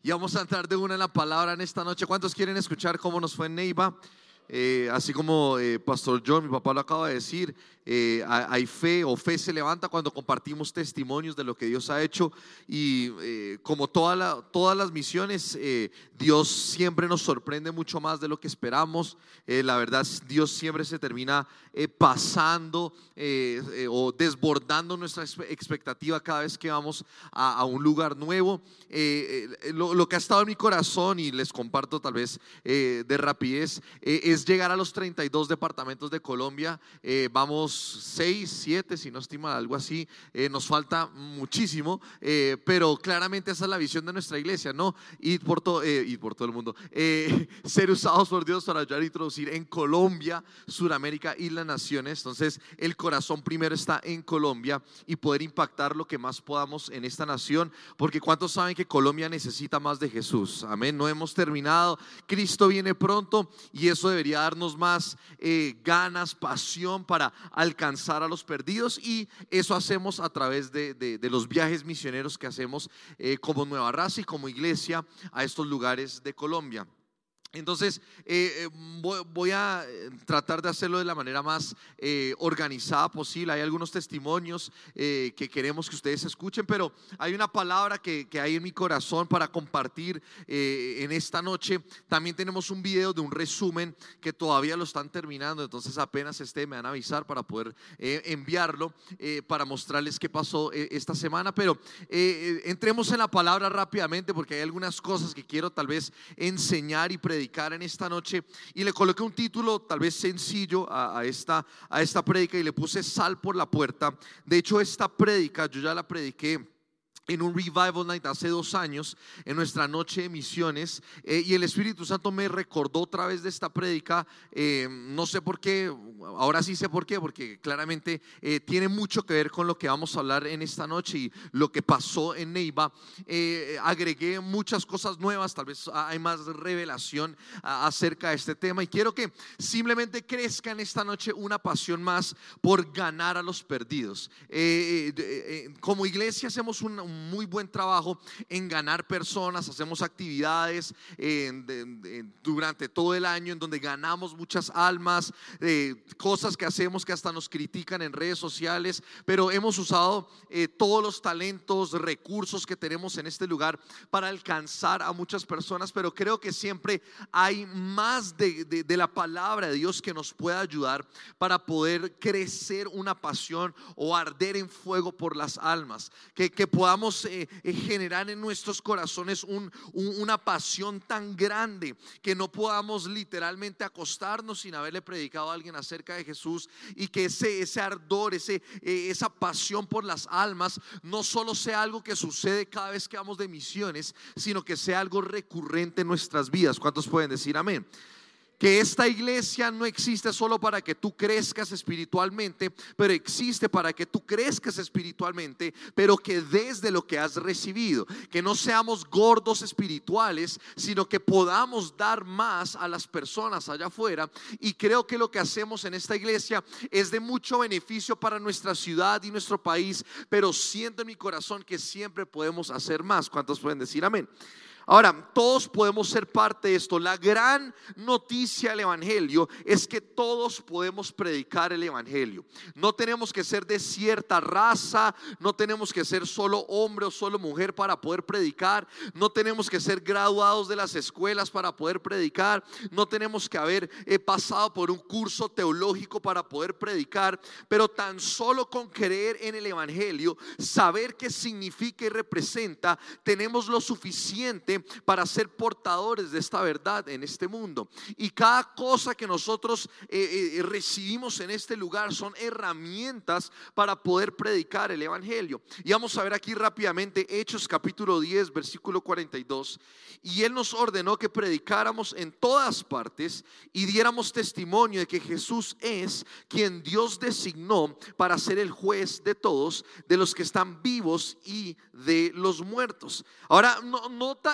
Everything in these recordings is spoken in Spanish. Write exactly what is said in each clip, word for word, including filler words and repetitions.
Y vamos a entrar de una en la palabra en esta noche. ¿Cuántos quieren escuchar cómo nos fue en Neiva? Eh, así como eh, Pastor John, mi papá lo acaba de decir, eh, hay fe o fe se levanta cuando compartimos testimonios de lo que Dios ha hecho. Y eh, como toda la, todas las misiones, eh, Dios siempre nos sorprende mucho más de lo que esperamos. Eh, la verdad, Dios siempre se termina eh, pasando eh, eh, o desbordando nuestra expectativa cada vez que vamos a, a un lugar nuevo. Eh, eh, lo, lo que ha estado en mi corazón, y les comparto tal vez eh, de rapidez, eh, es llegar a los treinta y dos departamentos de Colombia. Eh, vamos seis, siete, si no estoy mal, algo así. Eh, nos falta muchísimo, eh, pero claramente esa es la visión de nuestra iglesia, ¿no? Ir por, to, eh, ir por todo el mundo, eh, ser usados por Dios para ayudar a introducir en Colombia, Suramérica y las naciones. Entonces el corazón primero está en Colombia y poder impactar lo que más podamos en esta nación, porque ¿cuántos saben que Colombia necesita más de Jesús? Amén, no hemos terminado, Cristo viene pronto y eso debería darnos más eh, ganas, pasión para alcanzar a los perdidos, y eso hacemos a través de, de, de los viajes misioneros que hacemos eh, como Nueva Raza y como iglesia a estos lugares de Colombia. Entonces eh, voy, voy a tratar de hacerlo de la manera más eh, organizada posible. Hay algunos testimonios eh, que queremos que ustedes escuchen, pero hay una palabra que, que hay en mi corazón para compartir eh, en esta noche. También tenemos un video de un resumen que todavía lo están terminando, entonces apenas esté me van a avisar para poder eh, enviarlo eh, para mostrarles qué pasó eh, esta semana. Pero eh, entremos en la palabra rápidamente, porque hay algunas cosas que quiero tal vez enseñar y predicar en esta noche, y le coloqué un título tal vez sencillo a, a esta a esta prédica, y le puse Sal por la puerta. De hecho, esta prédica yo ya la prediqué en un Revival Night hace dos años, en nuestra noche de misiones, eh, y el Espíritu Santo me recordó otra vez de esta prédica. eh, no sé por qué, ahora sí sé por qué, porque claramente eh, tiene mucho que ver con lo que vamos a hablar en esta noche y lo que pasó en Neiva. eh, agregué muchas cosas nuevas, tal vez hay más revelación a, acerca de este tema, y quiero que simplemente crezca en esta noche una pasión más por ganar a los perdidos. eh, eh, eh, como iglesia hacemos un, un muy buen trabajo en ganar personas, hacemos actividades eh, de, de, durante todo el año en donde ganamos muchas almas, eh, cosas que hacemos que hasta nos critican en redes sociales, pero hemos usado eh, todos los talentos, recursos que tenemos en este lugar para alcanzar a muchas personas. Pero creo que siempre hay más de, de, de la palabra de Dios que nos pueda ayudar para poder crecer una pasión o arder en fuego por las almas, que, que podamos Eh, eh, generar en nuestros corazones un, un, una pasión tan grande que no podamos literalmente acostarnos sin haberle predicado a alguien acerca de Jesús, y que ese, ese ardor, ese, eh, esa pasión por las almas no solo sea algo que sucede cada vez que vamos de misiones, sino que sea algo recurrente en nuestras vidas. ¿Cuántos pueden decir amén? Que esta iglesia no existe solo para que tú crezcas espiritualmente, pero existe para que tú crezcas espiritualmente, pero que desde lo que has recibido, que no seamos gordos espirituales, sino que podamos dar más a las personas allá afuera. Y creo que lo que hacemos en esta iglesia es de mucho beneficio para nuestra ciudad y nuestro país, pero siento en mi corazón que siempre podemos hacer más. ¿Cuántos pueden decir amén? Ahora, todos podemos ser parte de esto. La gran noticia del evangelio es que todos podemos predicar el evangelio. No tenemos que ser de cierta raza, no tenemos que ser solo hombre o solo mujer para poder predicar, no tenemos que ser graduados de las escuelas para poder predicar, no tenemos que haber eh, pasado por un curso teológico para poder predicar, pero tan solo con creer en el evangelio, saber qué significa y representa, tenemos lo suficiente para ser portadores de esta verdad en este mundo. Y cada cosa que nosotros eh, eh, recibimos en este lugar son herramientas para poder predicar el evangelio. Y vamos a ver aquí rápidamente Hechos capítulo diez versículo cuarenta y dos. Y él nos ordenó que predicáramos en todas partes y diéramos testimonio de que Jesús es quien Dios designó para ser el juez de todos, de los que están vivos y de los muertos. Ahora no, nota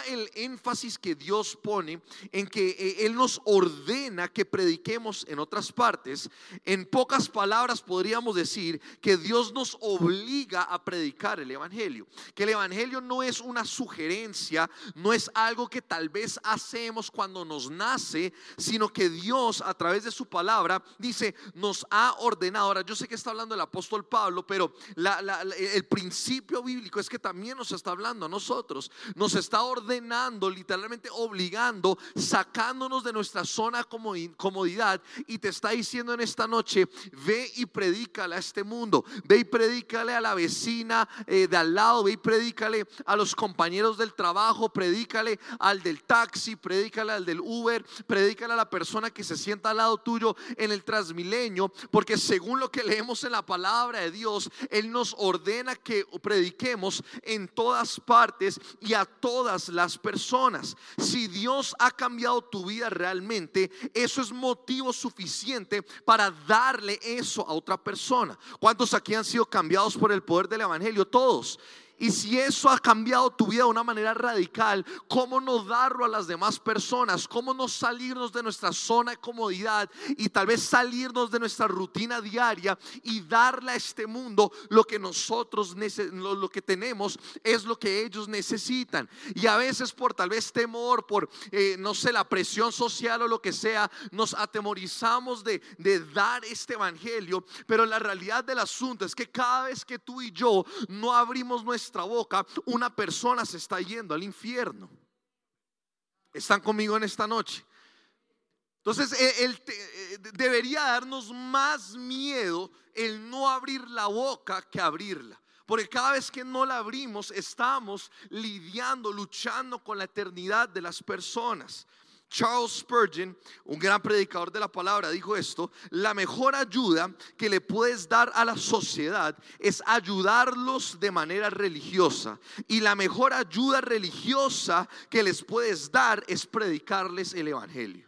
el énfasis que Dios pone en que eh, Él nos ordena que prediquemos en otras partes. En pocas palabras podríamos decir que Dios nos obliga a predicar el evangelio, que el evangelio no es una sugerencia, no es algo que tal vez hacemos cuando nos nace, sino que Dios a través de su palabra dice, nos ha ordenado. Ahora yo sé que está hablando el apóstol Pablo, pero la, la, la, el principio bíblico es que también nos está hablando a nosotros, nos está ordenando, literalmente obligando, sacándonos de nuestra zona de comodidad, y te está diciendo en esta noche, ve y predícale a este mundo, ve y predícale a la vecina eh, de al lado, ve y predícale a los compañeros del trabajo, predícale al del taxi, predícale al del Uber, predícale a la persona que se sienta al lado tuyo en el Transmilenio, porque según lo que leemos en la palabra de Dios, Él nos ordena que prediquemos en todas partes y a todas las personas. Si Dios ha cambiado tu vida realmente, eso es motivo suficiente para darle eso a otra persona. ¿Cuántos aquí han sido cambiados por el poder del evangelio? Todos. Y si eso ha cambiado tu vida de una manera radical, ¿cómo no darlo a las demás personas? ¿Cómo no salirnos de nuestra zona de comodidad y tal vez salirnos de nuestra rutina diaria y darle a este mundo lo que nosotros lo que tenemos es lo que ellos necesitan? Y a veces por tal vez temor, por eh, no sé, la presión social o lo que sea, nos atemorizamos de, de dar este evangelio. Pero la realidad del asunto es que cada vez que tú y yo no abrimos nuestra boca, una persona se está yendo al infierno. ¿Están conmigo en esta noche? Entonces el, el, debería darnos más miedo el no abrir la boca que abrirla, porque cada vez que no la abrimos estamos lidiando, luchando con la eternidad de las personas. Charles Spurgeon, un gran predicador de la palabra, dijo esto: la mejor ayuda que le puedes dar a la sociedad es ayudarlos de manera religiosa, y la mejor ayuda religiosa que les puedes dar es predicarles el evangelio.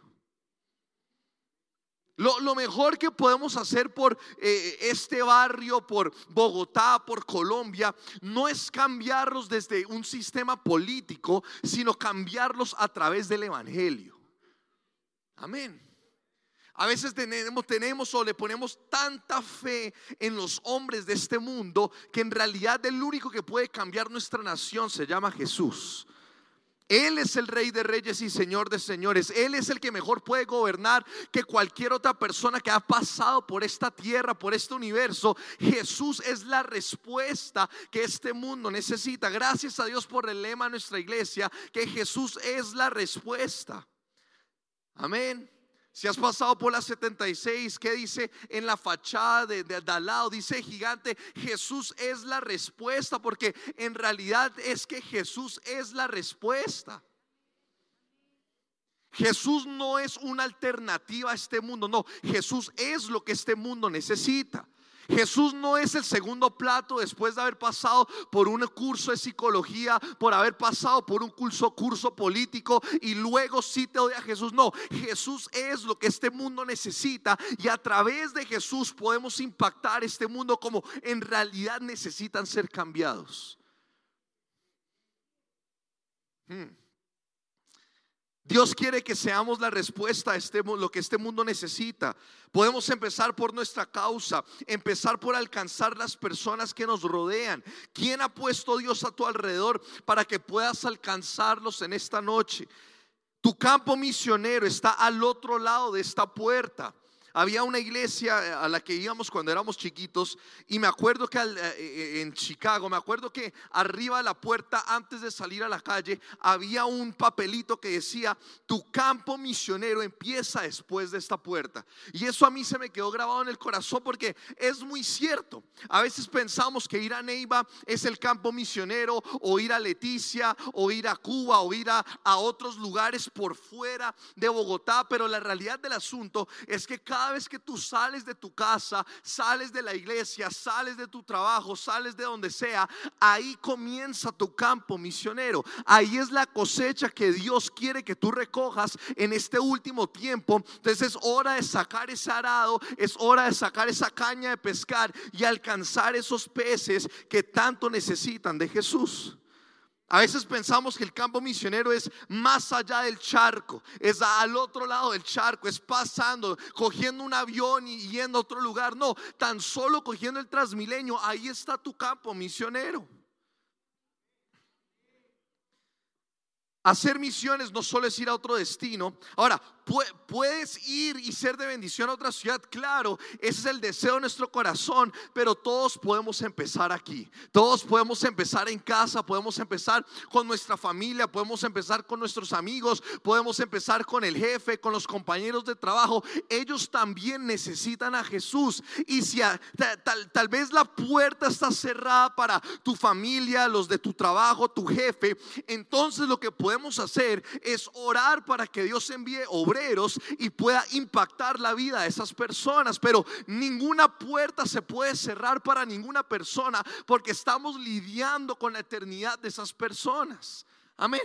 Lo, lo mejor que podemos hacer por eh, este barrio, por Bogotá, por Colombia, no es cambiarlos desde un sistema político, sino cambiarlos a través del evangelio. Amén. A veces tenemos, tenemos o le ponemos tanta fe en los hombres de este mundo que en realidad el único que puede cambiar nuestra nación se llama Jesús. Él es el Rey de Reyes y Señor de Señores. Él es el que mejor puede gobernar que cualquier otra persona que ha pasado por esta tierra, por este universo. Jesús es la respuesta que este mundo necesita. Gracias a Dios por el lema de nuestra iglesia, que Jesús es la respuesta. Amén. Si has pasado por la setenta y seis, ¿qué dice en la fachada de, de, de al lado? Dice gigante: Jesús es la respuesta, porque en realidad es que Jesús es la respuesta. Jesús no es una alternativa a este mundo, no, Jesús es lo que este mundo necesita. Jesús no es el segundo plato después de haber pasado por un curso de psicología, por haber pasado por un curso, curso político y luego sí te doy a Jesús. No, Jesús es lo que este mundo necesita, y a través de Jesús podemos impactar este mundo como en realidad necesitan ser cambiados. Hmm. Dios quiere que seamos la respuesta a este, lo que este mundo necesita. Podemos empezar por nuestra causa, empezar por alcanzar las personas que nos rodean. ¿Quién ha puesto Dios a tu alrededor para que puedas alcanzarlos en esta noche? Tu campo misionero está al otro lado de esta puerta. Había una iglesia a la que íbamos cuando éramos chiquitos, y me acuerdo que al, eh, en Chicago, me acuerdo que arriba de la puerta, antes de salir a la calle, había un papelito que decía: tu campo misionero empieza después de esta puerta. Y eso a mí se me quedó grabado en el corazón, porque es muy cierto. A veces pensamos que ir a Neiva es el campo misionero, o ir a Leticia, o ir a Cuba, o ir a, a otros lugares por fuera de Bogotá. Pero la realidad del asunto es que cada Cada vez que tú sales de tu casa, sales de la iglesia, sales de tu trabajo, sales de donde sea, ahí comienza tu campo misionero. Ahí es la cosecha que Dios quiere que tú recojas en este último tiempo. Entonces es hora de sacar ese arado, es hora de sacar esa caña de pescar y alcanzar esos peces que tanto necesitan de Jesús. A veces pensamos que el campo misionero es más allá del charco, es al otro lado del charco, es pasando, cogiendo un avión y yendo a otro lugar. No, tan solo cogiendo el Transmilenio, ahí está tu campo misionero. Hacer misiones no solo es ir a otro destino. Ahora, puedes ir y ser de bendición a otra ciudad, claro, ese es el deseo de nuestro corazón, pero todos podemos empezar aquí. Todos podemos empezar en casa, podemos empezar con nuestra familia, podemos empezar con nuestros amigos, podemos empezar con el jefe, con los compañeros de trabajo. Ellos también necesitan a Jesús. Y si a, tal, tal vez la puerta está cerrada para tu familia, los de tu trabajo, tu jefe, entonces lo que podemos hacer es orar para que Dios envíe obreros y pueda impactar la vida de esas personas. Pero ninguna puerta se puede cerrar para ninguna persona, porque estamos lidiando con la eternidad de esas personas. Amén.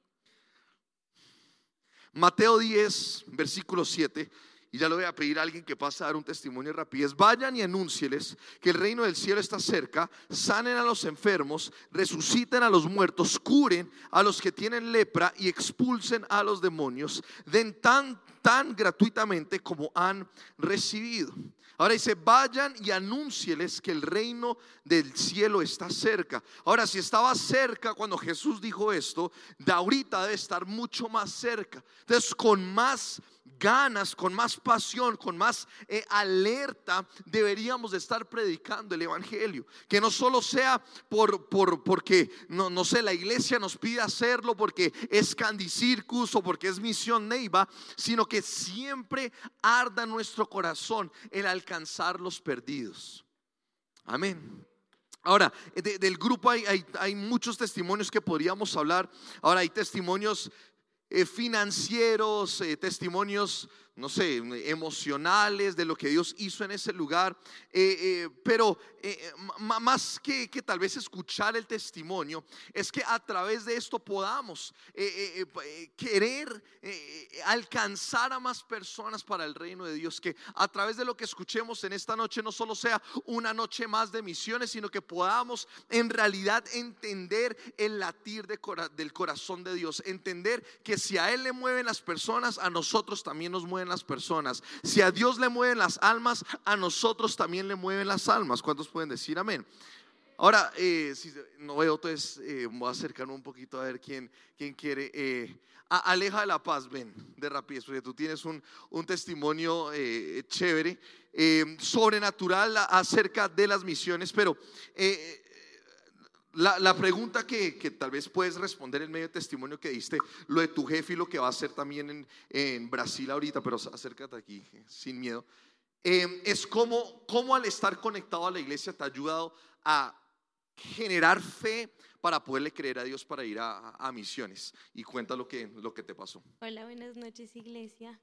Mateo diez, versículo siete. Y ya le voy a pedir a alguien que pase a dar un testimonio rápido. Vayan y anúncieles que el reino del cielo está cerca, sanen a los enfermos, resuciten a los muertos, curen a los que tienen lepra y expulsen a los demonios. Den tan, tan gratuitamente como han recibido. Ahora dice, vayan y anúncieles que el reino del cielo está cerca. Ahora, si estaba cerca cuando Jesús dijo esto, de ahorita debe estar mucho más cerca. Entonces, con más ganas, con más pasión, con más eh, alerta deberíamos de estar predicando el evangelio. Que no solo sea por, por, porque no, no sé, la iglesia nos pide hacerlo, porque es Candy Circus o porque es Misión Neiva, sino que siempre arda en nuestro corazón el alcanzar los perdidos. Amén. Ahora, de, del grupo hay, hay, hay muchos testimonios que podríamos hablar. Ahora hay testimonios Eh, financieros, eh, testimonios, no sé, emocionales de lo que Dios hizo en ese lugar, eh, eh, pero eh, más que, que tal vez escuchar el testimonio, es que a través de esto podamos eh, eh, eh, querer eh, alcanzar a más personas para el reino de Dios. Que a través de lo que escuchemos en esta noche no solo sea una noche más de misiones, sino que podamos en realidad entender el latir de cora- del corazón de Dios, entender que si a Él le mueven las personas, a nosotros también nos mueven las personas. Si a Dios le mueven las almas, a nosotros también le mueven las almas. ¿Cuántos pueden decir amén? Ahora, eh, si no veo, entonces eh, voy a acercarme un poquito a ver quién, quién quiere. Eh, a, Aleja de la Paz, ven de rapidez, porque tú tienes un, un testimonio eh, chévere, eh, sobrenatural acerca de las misiones, pero eh, La, la pregunta que, que tal vez puedes responder en medio del testimonio que diste, lo de tu jefe y lo que va a hacer también en, en Brasil ahorita, pero acércate aquí sin miedo, eh, es cómo, cómo al estar conectado a la iglesia te ha ayudado a generar fe para poderle creer a Dios para ir a, a misiones. Y cuenta lo que, lo que te pasó. Hola, buenas noches, iglesia.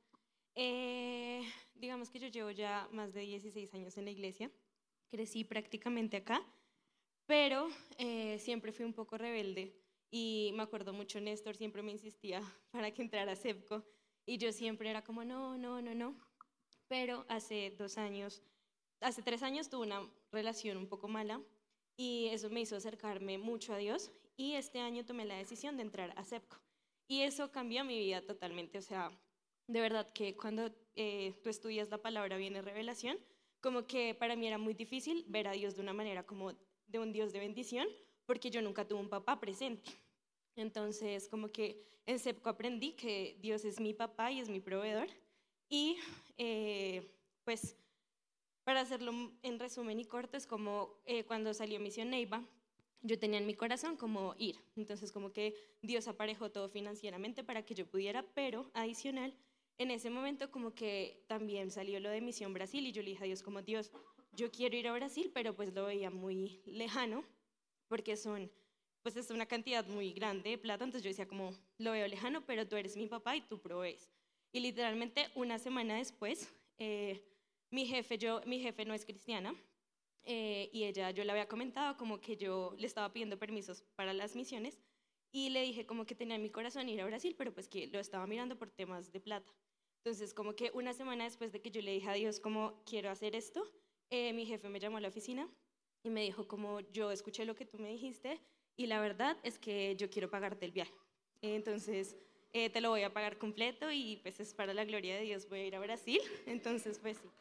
Eh, digamos que yo llevo ya más de dieciséis años en la iglesia, crecí prácticamente acá. Pero eh, siempre fui un poco rebelde y me acuerdo mucho, Néstor siempre me insistía para que entrara a CEPCO y yo siempre era como no, no, no, no. Pero hace dos años, hace tres años tuve una relación un poco mala y eso me hizo acercarme mucho a Dios y este año tomé la decisión de entrar a CEPCO y eso cambió mi vida totalmente. O sea, de verdad que cuando eh, tú estudias la palabra viene revelación, como que para mí era muy difícil ver a Dios de una manera como de un Dios de bendición, porque yo nunca tuve un papá presente. Entonces, como que en CEPCO aprendí que Dios es mi papá y es mi proveedor. Y eh, pues, para hacerlo en resumen y corto, es como eh, cuando salió Misión Neiva, yo tenía en mi corazón como ir. Entonces, como que Dios aparejó todo financieramente para que yo pudiera, pero adicional, en ese momento como que también salió lo de Misión Brasil y yo le dije a Dios como Dios, yo quiero ir a Brasil, pero pues lo veía muy lejano porque son, pues es una cantidad muy grande de plata, entonces yo decía como, lo veo lejano, pero tú eres mi papá y tú provees. Y literalmente una semana después, eh, mi jefe, yo, mi jefe no es cristiana, eh, y ella, yo le había comentado como que yo le estaba pidiendo permisos para las misiones y le dije como que tenía en mi corazón ir a Brasil, pero pues que lo estaba mirando por temas de plata. Entonces como que una semana después de que yo le dije a Dios como quiero hacer esto, eh, mi jefe me llamó a la oficina y me dijo como yo escuché lo que tú me dijiste y la verdad es que yo quiero pagarte el viaje. Entonces, eh, te lo voy a pagar completo y pues es para la gloria de Dios, voy a ir a Brasil. Entonces, pues sí.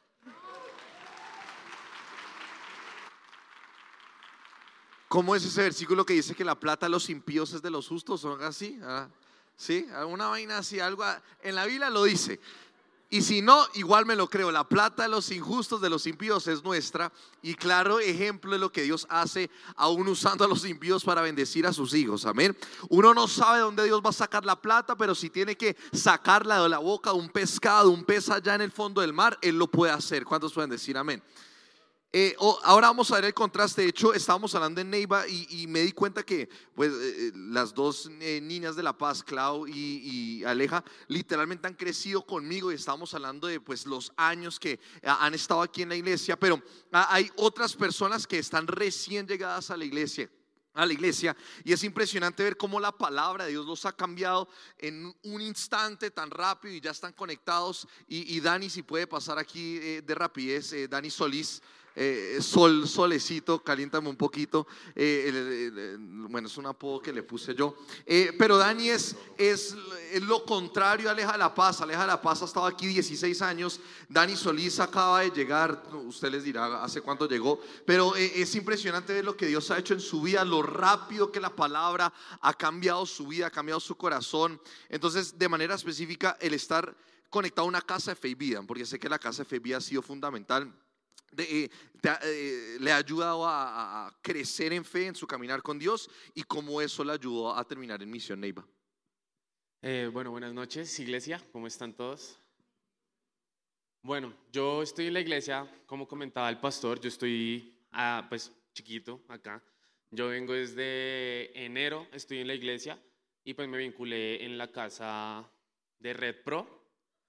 ¿Cómo es ese versículo que dice que la plata de los impíos es de los justos? ¿O algo así? ¿Ah? ¿Sí? ¿Alguna vaina así? Algo en la Biblia lo dice. Y si no, igual me lo creo. La plata de los injustos, de los impíos es nuestra. Y claro ejemplo de lo que Dios hace, aún usando a los impíos para bendecir a sus hijos. Amén. Uno no sabe dónde Dios va a sacar la plata, pero si tiene que sacarla de la boca de un pescado, un pez allá en el fondo del mar, Él lo puede hacer. ¿Cuántos pueden decir amén? Eh, oh, ahora vamos a ver el contraste. De hecho, estábamos hablando en Neiva y, y me di cuenta que pues, eh, las dos eh, niñas de La Paz, Clau y, y Aleja, literalmente han crecido conmigo y estamos hablando de pues, los años que han estado aquí en la iglesia, pero hay otras personas que están recién llegadas a la iglesia. a la iglesia y es impresionante ver cómo la palabra de Dios los ha cambiado en un instante tan rápido y ya están conectados. Y, y Dani, si puede pasar aquí eh, de rapidez, eh, Dani Solís. Eh, sol, solecito, caliéntame un poquito. eh, el, el, el, bueno, es un apodo que le puse yo. eh, Pero Dani es, es, es lo contrario a Aleja de La Paz. Aleja de La Paz ha estado aquí dieciséis años. Dani Solís acaba de llegar. Usted les dirá hace cuánto llegó. Pero eh, es impresionante ver lo que Dios ha hecho en su vida, lo rápido que la palabra ha cambiado su vida, ha cambiado su corazón. Entonces, de manera específica, el estar conectado a una casa de fe y vida, porque sé que la casa de fe y vida ha sido fundamental. De, eh, te, eh, le ha ayudado a, a crecer en fe, en su caminar con Dios, y cómo eso le ayudó a terminar en Misión Neiva. Eh, bueno, buenas noches, iglesia, ¿cómo están todos? Bueno, yo estoy en la iglesia, como comentaba el pastor, yo estoy ah, pues chiquito acá. Yo vengo desde enero, estoy en la iglesia y pues me vinculé en la casa de Red Pro.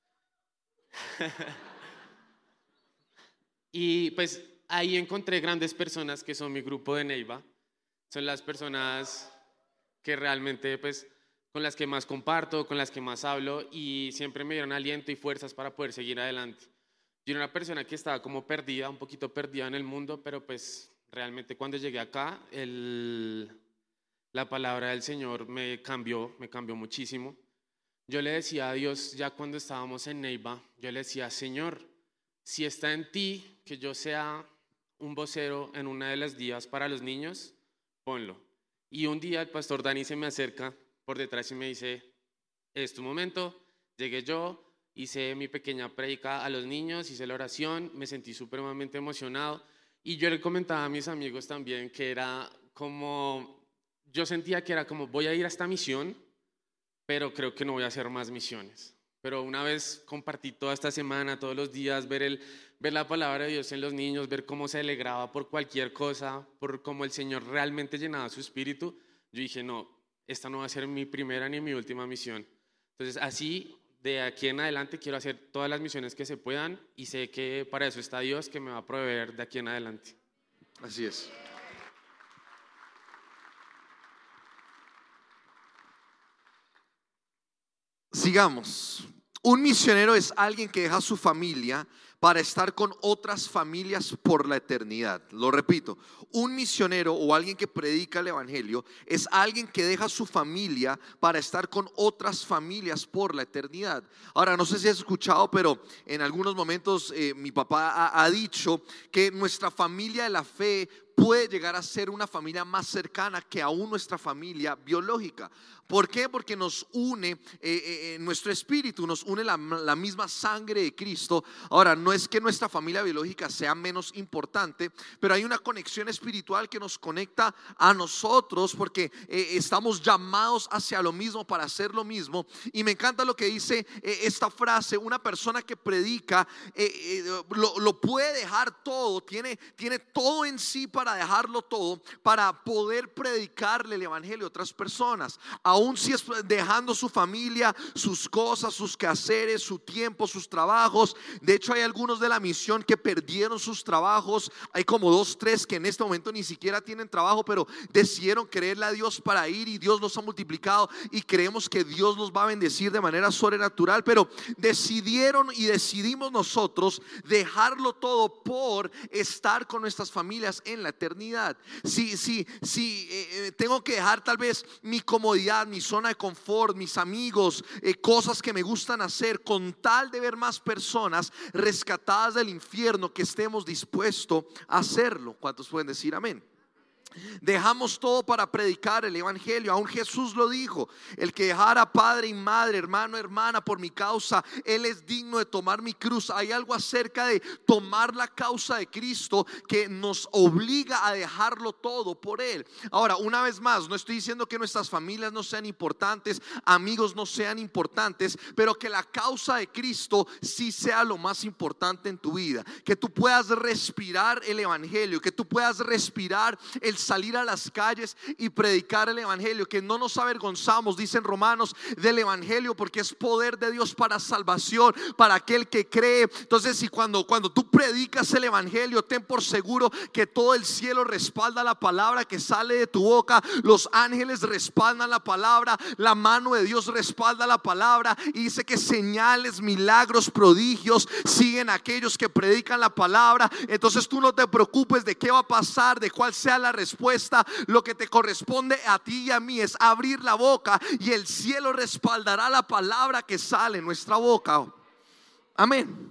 Y pues ahí encontré grandes personas que son mi grupo de Neiva. Son las personas que realmente pues con las que más comparto, con las que más hablo y siempre me dieron aliento y fuerzas para poder seguir adelante. Yo era una persona que estaba como perdida, un poquito perdida en el mundo, pero pues realmente cuando llegué acá el, la palabra del Señor me cambió, me cambió muchísimo. Yo le decía a Dios ya cuando estábamos en Neiva, yo le decía, Señor, si está en ti que yo sea un vocero en una de las días para los niños, ponlo. Y un día el pastor Dani se me acerca por detrás y me dice, es tu momento. Llegué yo, hice mi pequeña prédica a los niños, hice la oración, me sentí supremamente emocionado. Y yo le comentaba a mis amigos también que era como, yo sentía que era como, voy a ir a esta misión, pero creo que no voy a hacer más misiones. Pero una vez compartí toda esta semana, todos los días, ver, el, ver la palabra de Dios en los niños, ver cómo se alegraba por cualquier cosa, por cómo el Señor realmente llenaba su espíritu, yo dije, no, esta no va a ser mi primera ni mi última misión. Entonces, así, de aquí en adelante, quiero hacer todas las misiones que se puedan y sé que para eso está Dios, que me va a proveer de aquí en adelante. Así es. Sigamos. Un misionero es alguien que deja su familia para estar con otras familias por la eternidad. Lo repito, un misionero o alguien que predica el evangelio es alguien que deja su familia para estar con otras familias por la eternidad. Ahora, no sé si has escuchado, pero en algunos momentos eh, mi papá ha, ha dicho que nuestra familia de la fe puede llegar a ser una familia más cercana que aún nuestra familia biológica. ¿Por qué? Porque nos une eh, eh, nuestro espíritu, nos une la, la misma sangre de Cristo. Ahora, no es que nuestra familia biológica sea menos importante, pero hay una conexión espiritual que nos conecta a nosotros porque eh, estamos llamados hacia lo mismo para hacer lo mismo. Y me encanta lo que dice eh, esta frase, una persona que predica eh, eh, lo, lo puede dejar todo, tiene, tiene todo en sí para Para dejarlo todo, para poder predicarle el evangelio a otras personas, aun si es dejando su familia, sus cosas, sus quehaceres, su tiempo, sus trabajos. De hecho, hay algunos de la misión que perdieron sus trabajos. Hay como dos, tres que en este momento ni siquiera tienen trabajo, pero decidieron creerle a Dios para ir y Dios los ha multiplicado y creemos que Dios los va a bendecir de manera sobrenatural. Pero decidieron y decidimos nosotros dejarlo todo por estar con nuestras familias en la eternidad. Si, si, si eh, tengo que dejar tal vez mi comodidad, mi zona de confort, mis amigos, eh, cosas que me gustan hacer, con tal de ver más personas rescatadas del infierno, que estemos dispuestos a hacerlo. ¿Cuántos pueden decir amén? Dejamos todo para predicar el evangelio. Aún Jesús lo dijo: el que dejara padre y madre, hermano, hermana por mi causa, él es digno de tomar mi cruz. Hay algo acerca de tomar la causa de Cristo que nos obliga a dejarlo todo por él. Ahora, una vez más, no estoy diciendo que nuestras familias no sean importantes, amigos no sean importantes, pero que la causa de Cristo sí sea lo más importante en tu vida. Que tú puedas respirar el evangelio, que tú puedas respirar el salir a las calles y predicar el evangelio, que no nos avergonzamos, dicen Romanos, del evangelio, porque es poder de Dios para salvación para aquel que cree. Entonces, si cuando, cuando tú predicas el evangelio, ten por seguro que todo el cielo respalda la palabra que sale de tu boca, los ángeles respaldan la palabra, la mano de Dios respalda la palabra, y dice que señales, milagros, prodigios siguen a aquellos que predican la palabra. Entonces tú no te preocupes de qué va a pasar, de cuál sea la respuesta. Lo que te corresponde a ti y a mí es abrir la boca, y el cielo respaldará la palabra que sale en nuestra boca. Amén.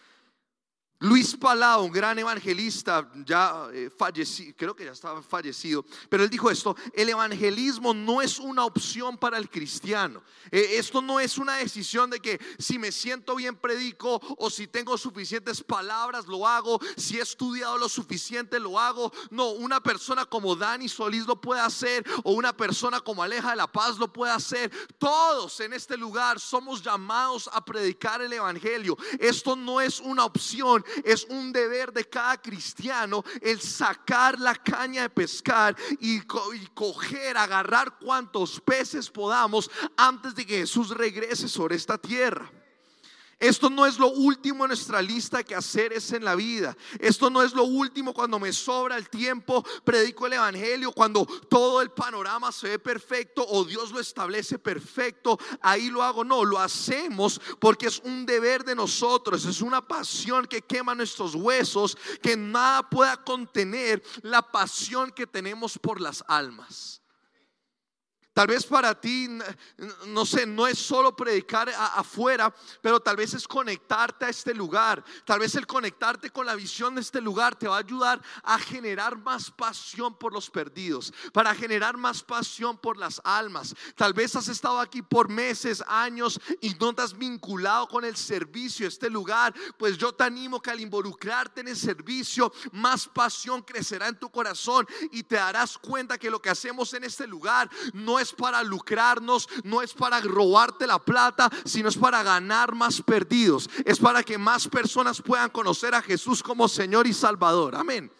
Luis Palau, un gran evangelista, ya eh, fallecido, creo que ya estaba fallecido, pero él dijo esto: el evangelismo no es una opción para el cristiano. Eh, esto no es una decisión de que si me siento bien predico, o si tengo suficientes palabras lo hago, si he estudiado lo suficiente lo hago. No, una persona como Dani Solís lo puede hacer, o una persona como Aleja de la Paz lo puede hacer. Todos en este lugar somos llamados a predicar el evangelio. Esto no es una opción, es un deber de cada cristiano el sacar la caña de pescar y, co y coger, agarrar cuantos peces podamos antes de que Jesús regrese sobre esta tierra. Esto no es lo último en nuestra lista de quehaceres en la vida. Esto no es lo último cuando me sobra el tiempo, predico el evangelio, cuando todo el panorama se ve perfecto o Dios lo establece perfecto, ahí lo hago. No, lo hacemos porque es un deber de nosotros, es una pasión que quema nuestros huesos, que nada pueda contener la pasión que tenemos por las almas. Tal vez para ti, no sé, no es solo predicar afuera, pero tal vez es conectarte a este lugar. Tal vez el conectarte con la visión de este lugar te va a ayudar a generar más pasión por los perdidos, para generar más pasión por las almas. Tal vez has estado aquí por meses, años, y no te has vinculado con el servicio de este lugar. Pues yo te animo que al involucrarte en el servicio, más pasión crecerá en tu corazón, y te darás cuenta que lo que hacemos en este lugar no es para lucrarnos, no es para robarte la plata, sino es para ganar más perdidos, es para que más personas puedan conocer a Jesús como Señor y Salvador. Amén.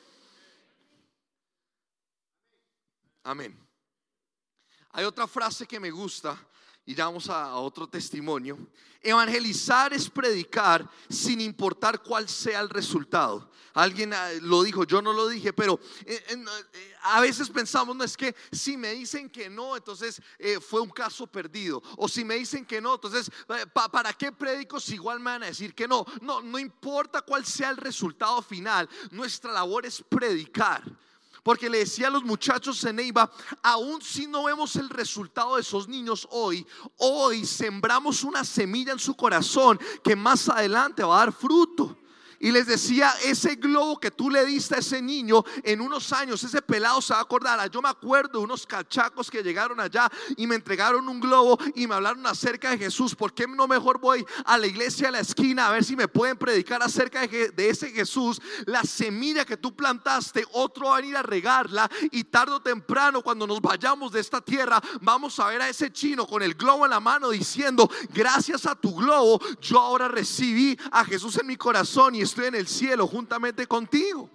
Amén. Hay otra frase que me gusta, y ya vamos a, a otro testimonio. Evangelizar es predicar sin importar cuál sea el resultado. Alguien lo dijo, yo no lo dije, pero eh, eh, a veces pensamos, no, es que si me dicen que no, entonces eh, fue un caso perdido. O si me dicen que no, entonces eh, pa, ¿para qué predico si igual me van a decir que no? No, no importa cuál sea el resultado final, nuestra labor es predicar. Porque le decía a los muchachos en Neiva, aún si no vemos el resultado de esos niños hoy, hoy sembramos una semilla en su corazón que más adelante va a dar fruto. Y les decía, ese globo que tú le diste a ese niño, en unos años ese pelado se va a acordar. Yo me acuerdo de unos cachacos que llegaron allá y me entregaron un globo y me hablaron acerca de Jesús. ¿Por qué no mejor voy a la iglesia de la esquina a ver si me pueden predicar acerca de, de ese Jesús? La semilla que tú plantaste, otro va a venir a regarla, y tarde o temprano, cuando nos vayamos de esta tierra, vamos a ver a ese chino con el globo en la mano diciendo, gracias a tu globo yo ahora recibí a Jesús en mi corazón y estoy en el cielo juntamente contigo.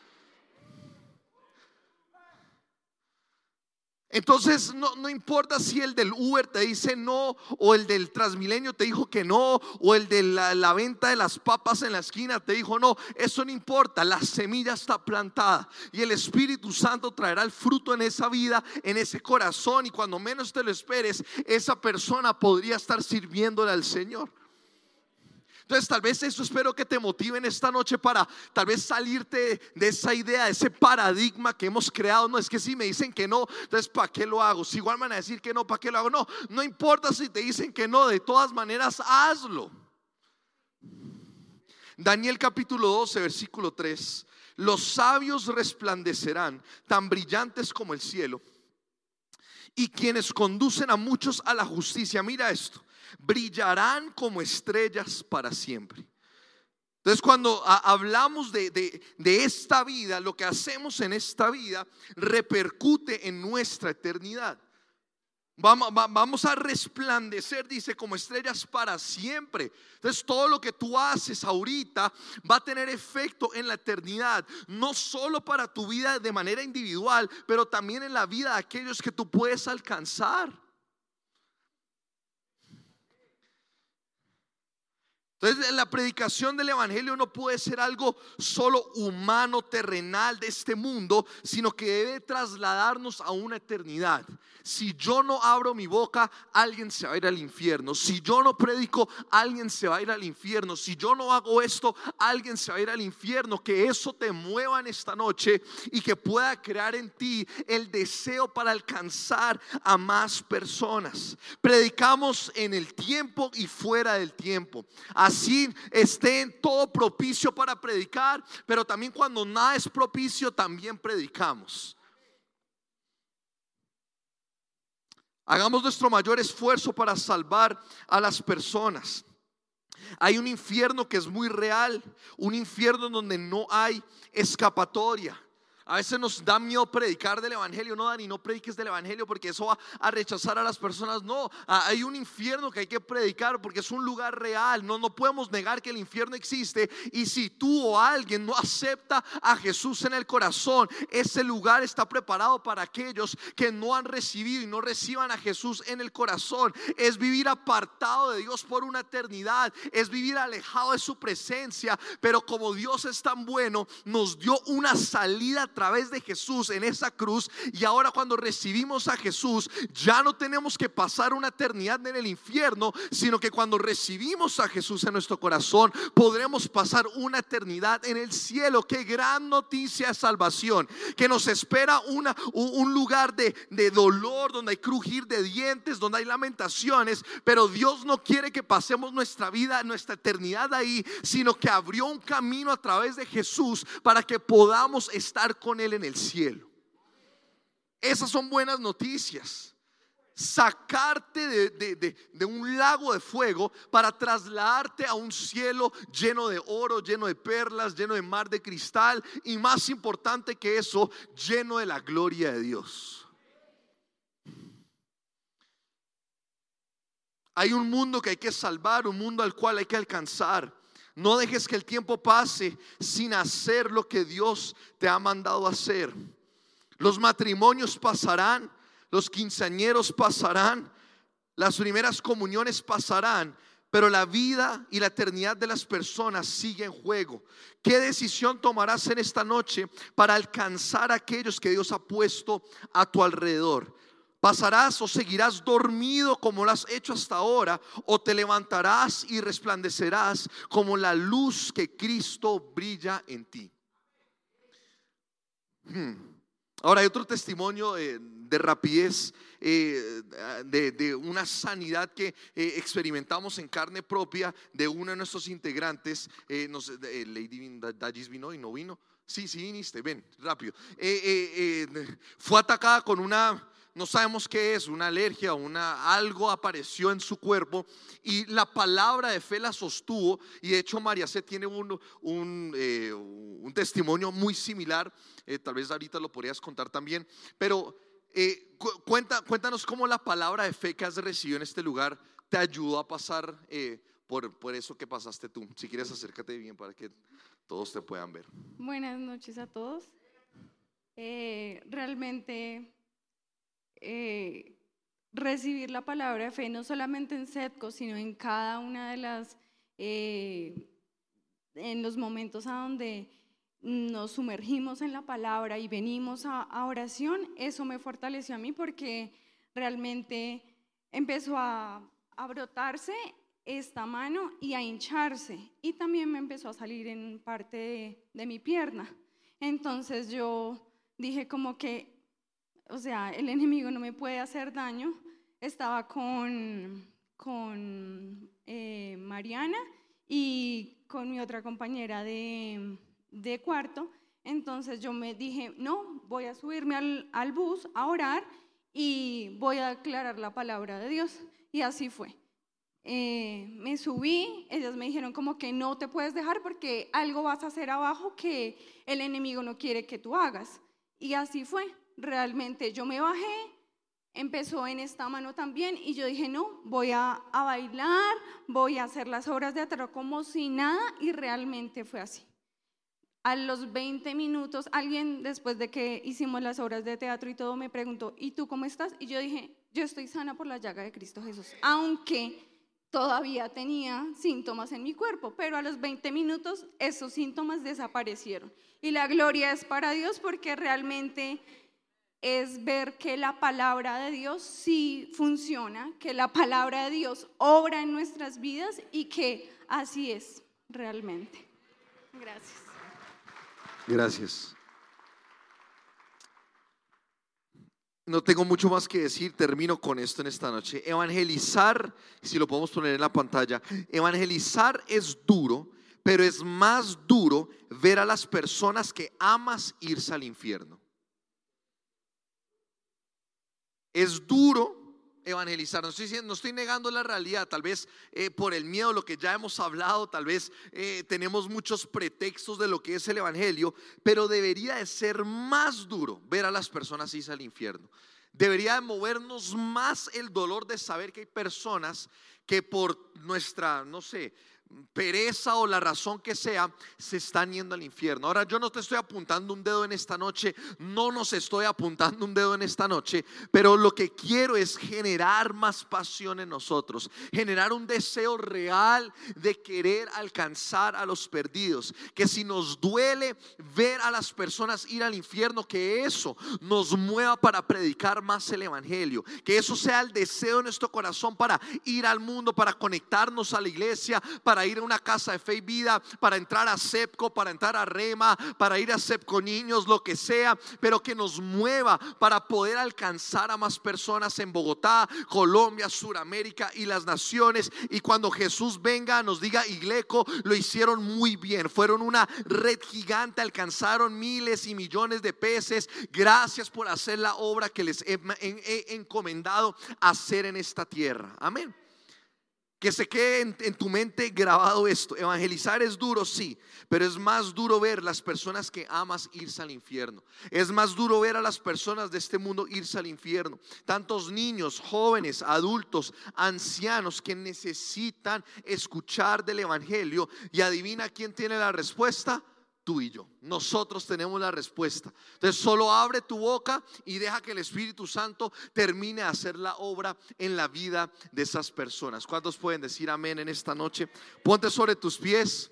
Entonces no, no importa si el del Uber te dice no, o el del Transmilenio te dijo que no, o el de la, la venta de las papas en la esquina te dijo no. Eso no importa, la semilla está plantada y el Espíritu Santo traerá el fruto en esa vida, en ese corazón, y cuando menos te lo esperes, esa persona podría estar sirviéndole al Señor. Entonces tal vez eso espero que te motive en esta noche para tal vez salirte de esa idea, de ese paradigma que hemos creado. No, es que si me dicen que no, entonces ¿para qué lo hago? Si igual van a decir que no, ¿para qué lo hago? No, no importa si te dicen que no, de todas maneras hazlo. Daniel capítulo doce versículo tres: los sabios resplandecerán tan brillantes como el cielo, y quienes conducen a muchos a la justicia, mira esto, brillarán como estrellas para siempre. Entonces cuando a, hablamos de, de, de esta vida, lo que hacemos en esta vida repercute en nuestra eternidad. Vamos, vamos a resplandecer, dice, como estrellas para siempre. Entonces todo lo que tú haces ahorita va a tener efecto en la eternidad, no solo para tu vida de manera individual, pero también en la vida de aquellos que tú puedes alcanzar. Entonces la predicación del evangelio no puede ser algo solo humano, terrenal de este mundo, sino que debe trasladarnos a una eternidad. Si yo no abro mi boca, alguien se va a ir al infierno. Si yo no predico, alguien se va a ir al infierno. Si yo no hago esto, alguien se va a ir al infierno. Que eso te mueva en esta noche y que pueda crear en ti el deseo para alcanzar a más personas. Predicamos en el tiempo y fuera del tiempo. Así esté en todo propicio para predicar, pero también cuando nada es propicio, también predicamos. Hagamos nuestro mayor esfuerzo para salvar a las personas. Hay un infierno que es muy real, un infierno donde no hay escapatoria. A veces nos da miedo predicar del evangelio. No, Dani, no prediques del evangelio porque eso va a rechazar a las personas. No, hay un infierno que hay que predicar porque es un lugar real. No, no podemos negar que el infierno existe. Y si tú o alguien no acepta a Jesús en el corazón, ese lugar está preparado para aquellos que no han recibido y no reciban a Jesús en el corazón. Es vivir apartado de Dios por una eternidad. Es vivir alejado de su presencia. Pero como Dios es tan bueno, nos dio una salida a través de Jesús en esa cruz, y ahora cuando recibimos a Jesús ya no tenemos que pasar una eternidad en el infierno, sino que cuando recibimos a Jesús en nuestro corazón podremos pasar una eternidad en el cielo. Qué gran noticia de salvación, que nos espera una, un lugar de, de dolor, donde hay crujir de dientes, donde hay lamentaciones, pero Dios no quiere que pasemos nuestra vida, nuestra eternidad ahí, sino que abrió un camino a través de Jesús para que podamos estar con Él en el cielo. Esas son buenas noticias. Sacarte de, de, de, de un lago de fuego para trasladarte a un cielo lleno de oro, lleno de perlas, lleno de mar de cristal, y más importante que eso, lleno de la gloria de Dios. Hay un mundo que hay que salvar, un mundo al cual hay que alcanzar. No dejes que el tiempo pase sin hacer lo que Dios te ha mandado hacer. Los matrimonios pasarán, los quinceañeros pasarán, las primeras comuniones pasarán, pero la vida y la eternidad de las personas sigue en juego. ¿Qué decisión tomarás en esta noche para alcanzar a aquellos que Dios ha puesto a tu alrededor? ¿Pasarás o seguirás dormido como lo has hecho hasta ahora, o te levantarás y resplandecerás como la luz que Cristo brilla en ti? Hmm. Ahora hay otro testimonio eh, de rapidez, eh, de, de una sanidad que eh, experimentamos en carne propia de uno de nuestros integrantes. eh, nos, eh, Lady Dallis vino y no vino. Sí, sí viniste, ven rápido. eh, eh, eh, Fue atacada con una... No sabemos qué es, una alergia, una, algo apareció en su cuerpo, y la palabra de fe la sostuvo. Y de hecho María C tiene un, un, eh, un testimonio muy similar. eh, Tal vez ahorita lo podrías contar también. Pero eh, cu cuenta, cuéntanos cómo la palabra de fe que has recibido en este lugar te ayudó a pasar eh, por, por eso que pasaste tú. Si quieres, acércate bien para que todos te puedan ver. Buenas noches a todos. eh, Realmente Eh, recibir la palabra de fe no solamente en SETCO, sino en cada una de las eh, en los momentos a donde nos sumergimos en la palabra y venimos a, a oración, eso me fortaleció a mí, porque realmente empezó a, a brotarse esta mano y a hincharse, y también me empezó a salir en parte de, de mi pierna. Entonces yo dije como que, o sea, el enemigo no me puede hacer daño. Estaba con, con eh, Mariana y con mi otra compañera de, de cuarto. Entonces yo me dije, no, voy a subirme al, al bus a orar y voy a declarar la palabra de Dios. Y así fue. Eh, me subí, ellas me dijeron como que no te puedes dejar porque algo vas a hacer abajo que el enemigo no quiere que tú hagas. Y así fue. Realmente yo me bajé, empezó en esta mano también, y yo dije, no, voy a, a bailar, voy a hacer las obras de teatro como si nada, y realmente fue así. A los veinte minutos, alguien después de que hicimos las obras de teatro y todo me preguntó, ¿y tú cómo estás? Y yo dije, yo estoy sana por la llaga de Cristo Jesús, aunque todavía tenía síntomas en mi cuerpo, pero a los veinte minutos esos síntomas desaparecieron. Y la gloria es para Dios, porque realmente es ver que la palabra de Dios sí funciona, que la palabra de Dios obra en nuestras vidas y que así es realmente. Gracias. Gracias. No tengo mucho más que decir, termino con esto en esta noche. Evangelizar, si lo podemos poner en la pantalla, evangelizar es duro, pero es más duro ver a las personas que amas irse al infierno. Es duro evangelizar, no estoy, diciendo, no estoy negando la realidad, tal vez eh, por el miedo, lo que ya hemos hablado, tal vez eh, tenemos muchos pretextos de lo que es el evangelio, pero debería de ser más duro ver a las personas irse al infierno. Debería de movernos más el dolor de saber que hay personas que por nuestra, no sé, pereza o la razón que sea, se están yendo al infierno. Ahora, yo no te estoy apuntando un dedo en esta noche, no nos estoy apuntando un dedo en esta noche, pero lo que quiero es generar más pasión en nosotros, generar un deseo real de querer alcanzar a los perdidos, que si nos duele ver a las personas ir al infierno, que eso nos mueva para predicar más el evangelio, que eso sea el deseo de nuestro corazón para ir al mundo, para conectarnos a la iglesia, para ir a una casa de fe y vida, para entrar a CEPCO, para entrar a Rema, para ir a CEPCO Niños, lo que sea, pero que nos mueva para poder alcanzar a más personas en Bogotá, Colombia, Suramérica y las naciones. Y cuando Jesús venga nos diga, Igleco, lo hicieron muy bien, fueron una red gigante, alcanzaron miles y millones de peces, gracias por hacer la obra que les he, he, he encomendado hacer en esta tierra. Amén. Que se quede en, en tu mente grabado esto. Evangelizar es duro, sí, pero es más duro ver las personas que amas irse al infierno. Es más duro ver a las personas de este mundo irse al infierno. Tantos niños, jóvenes, adultos, ancianos que necesitan escuchar del evangelio. Y adivina quién tiene la respuesta. Tú y yo, nosotros tenemos la respuesta. Entonces solo abre tu boca y deja que el Espíritu Santo termine de hacer la obra en la vida de esas personas. ¿Cuántos pueden decir amén en esta noche? Ponte sobre tus pies.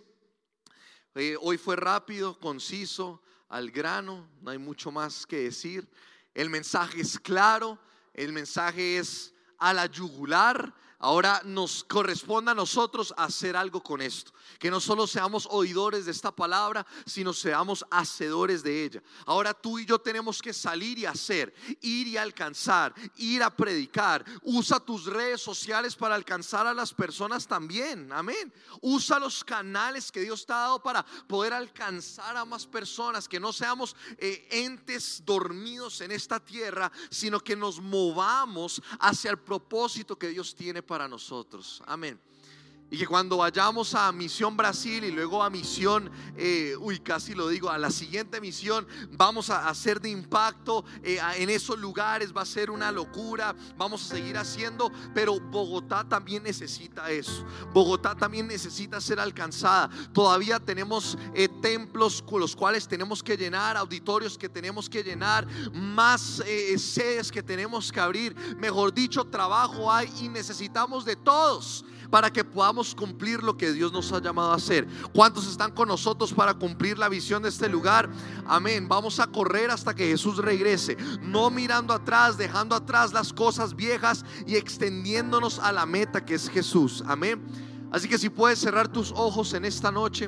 eh, Hoy fue rápido, conciso, al grano, no hay mucho más que decir. El mensaje es claro, el mensaje es a la yugular. Ahora nos corresponde a nosotros hacer algo con esto, que no solo seamos oidores de esta palabra, sino seamos hacedores de ella. Ahora tú y yo tenemos que salir y hacer, ir y alcanzar, ir a predicar. Usa tus redes sociales para alcanzar a las personas también, amén. Usa los canales que Dios te ha dado para poder alcanzar a más personas, que no seamos eh, entes dormidos en esta tierra, sino que nos movamos hacia el propósito que Dios tiene para para nosotros, amén. Y que cuando vayamos a Misión Brasil y luego a Misión, eh, uy, casi lo digo, a la siguiente misión, vamos a hacer de impacto eh, en esos lugares, va a ser una locura, vamos a seguir haciendo, pero Bogotá también necesita eso. Bogotá también necesita ser alcanzada. Todavía tenemos eh, templos con los cuales tenemos que llenar, auditorios que tenemos que llenar, más eh, sedes que tenemos que abrir. Mejor dicho, trabajo hay y necesitamos de todos para que podamos podamos cumplir lo que Dios nos ha llamado a hacer. ¿Cuántos están con nosotros para cumplir la visión de este lugar? Amén. Vamos a correr hasta que Jesús regrese, no mirando atrás, dejando atrás las cosas viejas y extendiéndonos a la meta que es Jesús. Amén. Así que si puedes cerrar tus ojos en esta noche,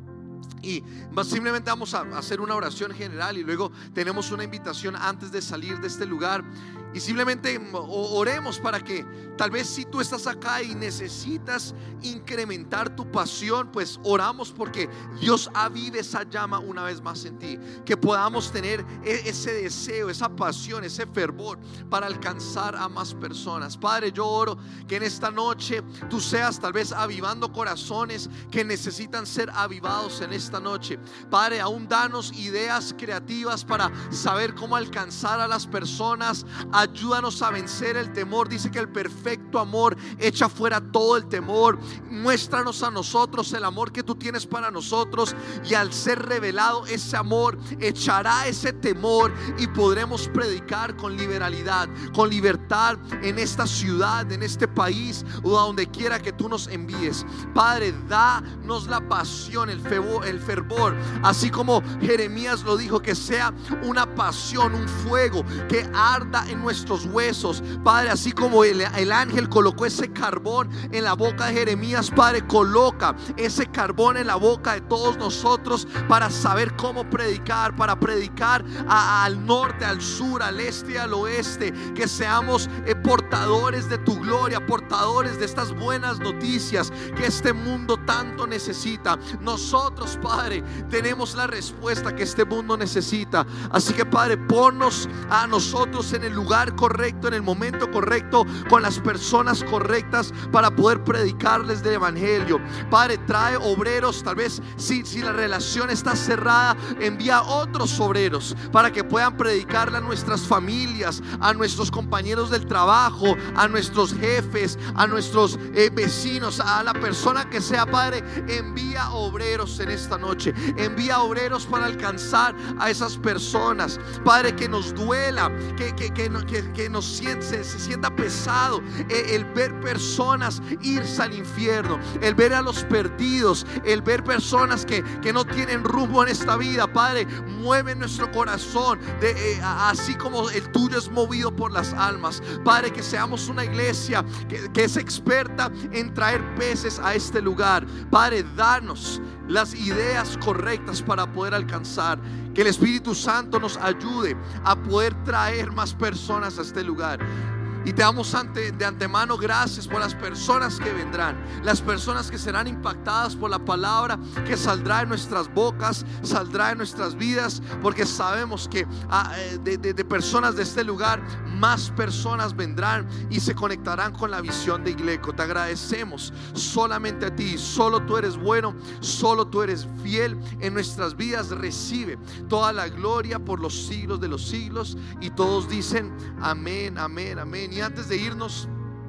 y simplemente vamos a hacer una oración general y luego tenemos una invitación antes de salir de este lugar. Y simplemente oremos para que tal vez si tú estás acá y necesitas incrementar tu pasión, pues oramos porque Dios avive esa llama una vez más en ti, que podamos tener ese deseo, esa pasión, ese fervor para alcanzar a más personas. Padre, yo oro que en esta noche tú seas tal vez avivando corazones que necesitan ser avivados en esta noche. Padre, aún danos ideas creativas para saber cómo alcanzar a las personas. Ayúdanos a vencer el temor. Dice que el perfecto amor echa fuera todo el temor. Muéstranos a nosotros el amor que tú tienes para nosotros, y al ser revelado ese amor echará ese temor y podremos predicar con liberalidad, con libertad en esta ciudad, en este país o a donde quiera que tú nos envíes. Padre, danos la pasión, el fervor, el fervor, así como Jeremías lo dijo, que sea una pasión, un fuego que arda en nuestros huesos. Padre, así como el, el ángel colocó ese carbón en la boca de Jeremías, Padre, coloca ese carbón en la boca de todos nosotros para saber cómo predicar, para predicar a, al norte, al sur, al este y al oeste, que seamos eh, portadores de tu gloria, portadores de estas buenas noticias que este mundo tanto necesita. Nosotros, Padre, tenemos la respuesta que este mundo necesita. Así que, Padre, ponnos a nosotros en el lugar correcto, en el momento correcto, con las personas correctas para poder predicarles del evangelio. Padre, trae obreros. Tal vez si, si la relación está cerrada, envía otros obreros para que puedan predicarle a nuestras familias, a nuestros compañeros del trabajo, a nuestros jefes, a nuestros eh, vecinos, a la persona que sea. Padre, envía obreros en esta noche, envía obreros para alcanzar a esas personas. Padre, que nos duela, que, que, que, que, que nos siente, se, se sienta pesado el, el ver personas irse al infierno, el ver a los perdidos, el ver personas que, que no tienen rumbo en esta vida. Padre, mueve nuestro corazón de, eh, así como el tuyo es movido por las almas. Padre, que seamos una iglesia que, que es experta en traer peces a este lugar. Padre, danos las ideas correctas para poder alcanzar. Que el Espíritu Santo nos ayude a poder traer más personas a este lugar. Y te damos ante, de antemano gracias por las personas que vendrán, las personas que serán impactadas por la palabra que saldrá de nuestras bocas, saldrá de nuestras vidas, porque sabemos que ah, de, de, de personas de este lugar, más personas vendrán y se conectarán con la visión de Igleco. Te agradecemos solamente a ti. Solo tú eres bueno, solo tú eres fiel en nuestras vidas. Recibe toda la gloria por los siglos de los siglos. Y todos dicen amén, amén, amén. Y antes de irnos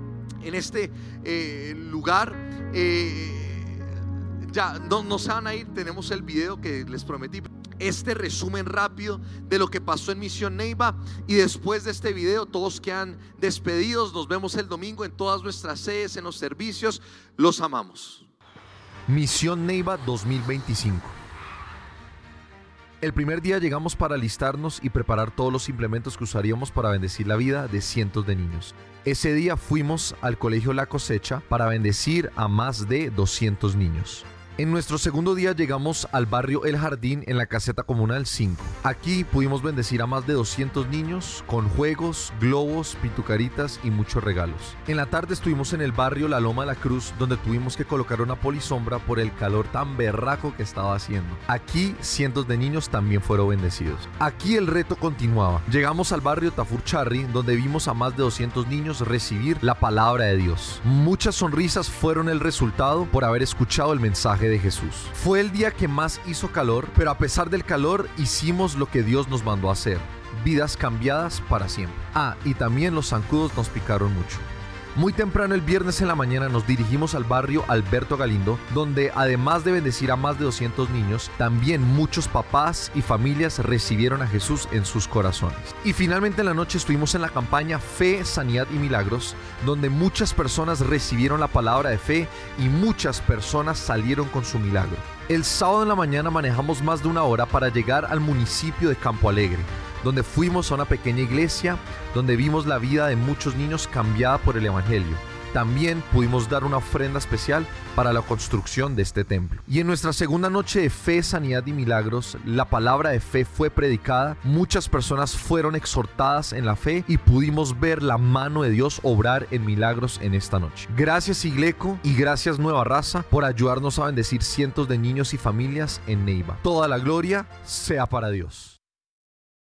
en este eh, lugar, eh, ya no, no se van a ir. Tenemos el video que les prometí, este resumen rápido de lo que pasó en Misión Neiva, y después de este video todos quedan despedidos. Nos vemos el domingo en todas nuestras sedes, en los servicios. Los amamos. Misión Neiva dos mil veinticinco. El primer día llegamos para alistarnos y preparar todos los implementos que usaríamos para bendecir la vida de cientos de niños. Ese día fuimos al colegio La Cosecha para bendecir a más de doscientos niños. En nuestro segundo día llegamos al barrio El Jardín en la caseta comunal cinco. Aquí pudimos bendecir a más de doscientos niños con juegos, globos, pintucaritas y muchos regalos. En la tarde estuvimos en el barrio La Loma de la Cruz, donde tuvimos que colocar una polisombra por el calor tan berraco que estaba haciendo. Aquí cientos de niños también fueron bendecidos. Aquí el reto continuaba. Llegamos al barrio Tafur Charri, donde vimos a más de doscientos niños recibir la palabra de Dios. Muchas sonrisas fueron el resultado por haber escuchado el mensaje de Jesús. Fue el día que más hizo calor, pero a pesar del calor hicimos lo que Dios nos mandó a hacer. Vidas cambiadas para siempre. Ah, y también los zancudos nos picaron mucho. Muy temprano el viernes en la mañana nos dirigimos al barrio Alberto Galindo, donde además de bendecir a más de doscientos niños, también muchos papás y familias recibieron a Jesús en sus corazones. Y finalmente en la noche estuvimos en la campaña Fe, Sanidad y Milagros, donde muchas personas recibieron la palabra de fe y muchas personas salieron con su milagro. El sábado en la mañana manejamos más de una hora para llegar al municipio de Campo Alegre, donde fuimos a una pequeña iglesia donde vimos la vida de muchos niños cambiada por el Evangelio. También pudimos dar una ofrenda especial para la construcción de este templo. Y en nuestra segunda noche de Fe, Sanidad y Milagros, la palabra de fe fue predicada, muchas personas fueron exhortadas en la fe y pudimos ver la mano de Dios obrar en milagros en esta noche. Gracias Igleco y gracias Nueva Raza por ayudarnos a bendecir cientos de niños y familias en Neiva. Toda la gloria sea para Dios.